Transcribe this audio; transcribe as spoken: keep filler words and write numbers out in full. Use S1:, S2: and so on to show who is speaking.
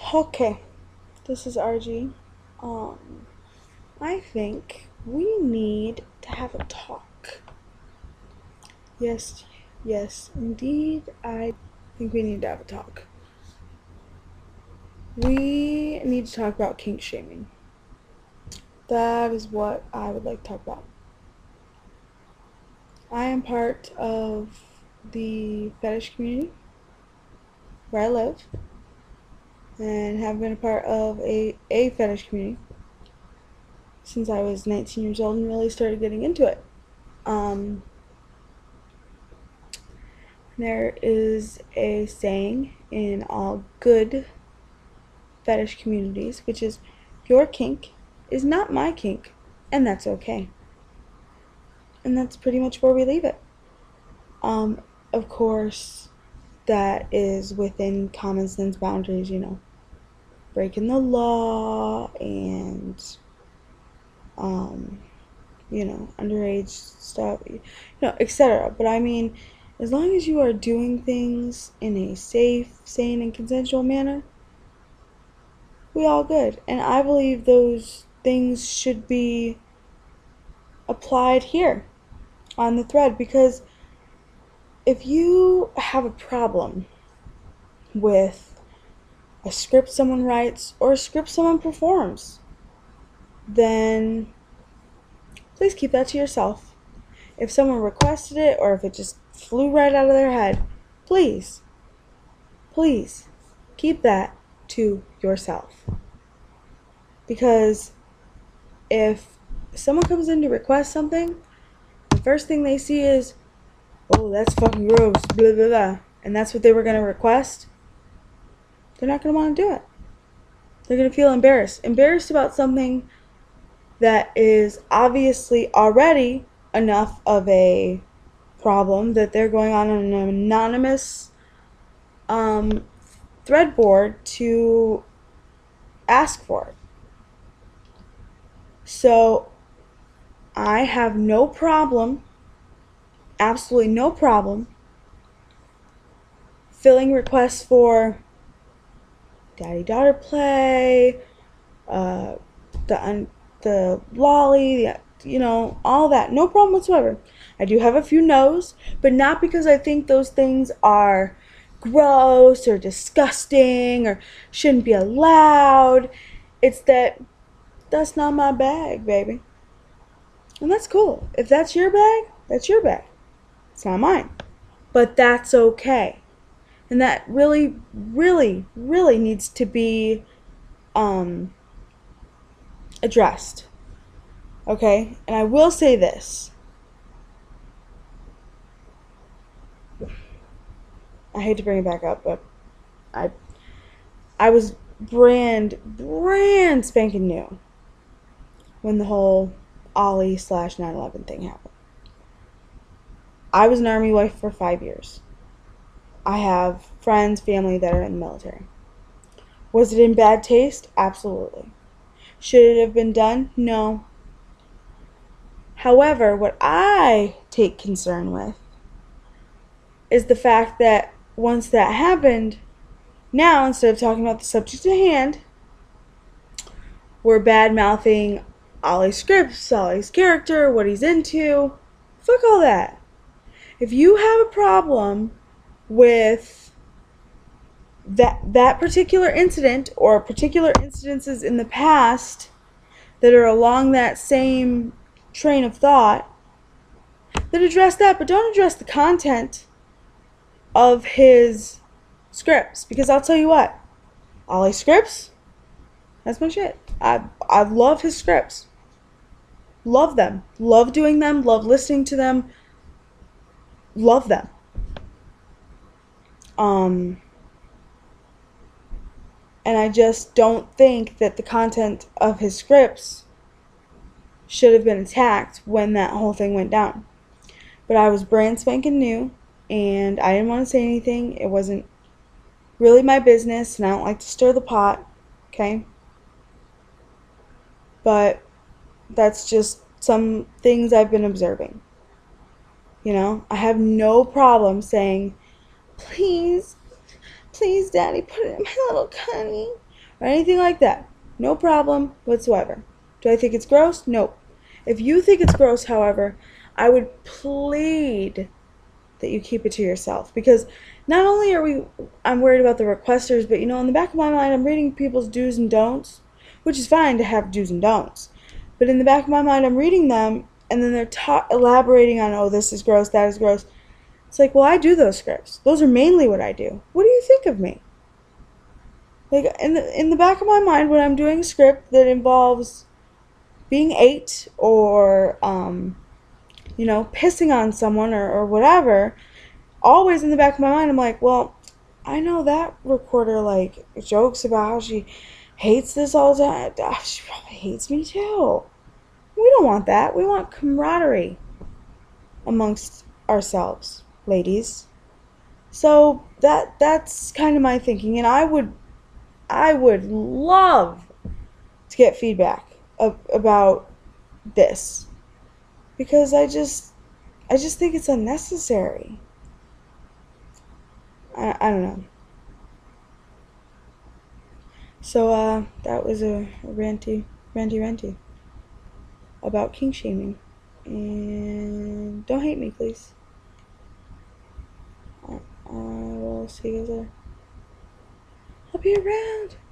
S1: Okay, this is R G. Um, I think we need to have a talk. Yes, yes, indeed, I think we need to have a talk. We need to talk about kink shaming. That is what I would like to talk about. I am part of the fetish community where I live and have been a part of a, a fetish community since I was nineteen years old and really started getting into it. Um, there is a saying in all good fetish communities, which is, your kink is not my kink, and that's okay. And that's pretty much where we leave it. Um, of course, that is within common sense boundaries, you know, breaking the law and, um, you know, underage stuff, you know, et cetera. But I mean, as long as you are doing things in a safe, sane, and consensual manner, we all good. And I believe those things should be applied here on the thread, because if you have a problem with a script someone writes or a script someone performs, then please keep that to yourself. If someone requested it or if it just flew right out of their head, please, please keep that to yourself. Because if someone comes in to request something, the first thing they see is, oh, that's fucking gross, blah, blah, blah, and that's what they were going to request, they're not going to want to do it. They're going to feel embarrassed. Embarrassed about something that is obviously already enough of a problem that they're going on an anonymous um, thread board to ask for it. So I have no problem, absolutely no problem, filling requests for daddy-daughter play, uh, the un- the lolly, the, you know, all that. No problem whatsoever. I do have a few no's, but not because I think those things are gross or disgusting or shouldn't be allowed. It's that that's not my bag, baby. And that's cool. If that's your bag, that's your bag. It's not mine. But that's okay. And that really, really, really needs to be um, addressed. Okay? And I will say this. I hate to bring it back up, but I I was brand, brand spanking new when the whole Ollie slash nine eleven thing happened. I was an Army wife for five years. I have friends, family that are in the military. Was it in bad taste? Absolutely. Should it have been done? No. However, what I take concern with is the fact that once that happened, now instead of talking about the subject at hand, we're bad-mouthing Ollie's scripts, Ollie's character, what he's into. Fuck all that. If you have a problem with that that particular incident or particular incidences in the past that are along that same train of thought, then address that, but don't address the content of his scripts. Because I'll tell you what, Ollie scripts, that's my shit. I I love his scripts. Love them. Love doing them. Love listening to them. Love them. Um, and I just don't think that the content of his scripts should have been attacked when that whole thing went down. But I was brand spanking new, and I didn't want to say anything. It wasn't really my business, and I don't like to stir the pot, okay? But that's just some things I've been observing. You know, I have no problem saying, please, please, Daddy, put it in my little cunny. or anything like that. No problem whatsoever. Do I think it's gross? Nope. If you think it's gross, however, I would plead that you keep it to yourself, because not only are we I'm worried about the requesters, but you know, in the back of my mind I'm reading people's do's and don'ts, which is fine to have do's and don'ts, but in the back of my mind I'm reading them, and then they're ta- elaborating on, oh, this is gross, that is gross. It's like, well, I do those scripts. Those are mainly what I do. What do you think of me? Like, in the in the back of my mind, when I'm doing a script that involves being ate, or um you know, pissing on someone, or, or whatever, always in the back of my mind, I'm like, well, I know that recorder, like, jokes about how she hates this all the time. Ah, she probably hates me too. We don't want that. We want camaraderie amongst ourselves, ladies. So that that's kind of my thinking, and I would I would love to get feedback of, about this, because I just I just think it's unnecessary. I, I don't know. So uh, that was a, a ranty, ranty, ranty about kink shaming. And don't hate me, please. I, I will see you guys later. I'll be around.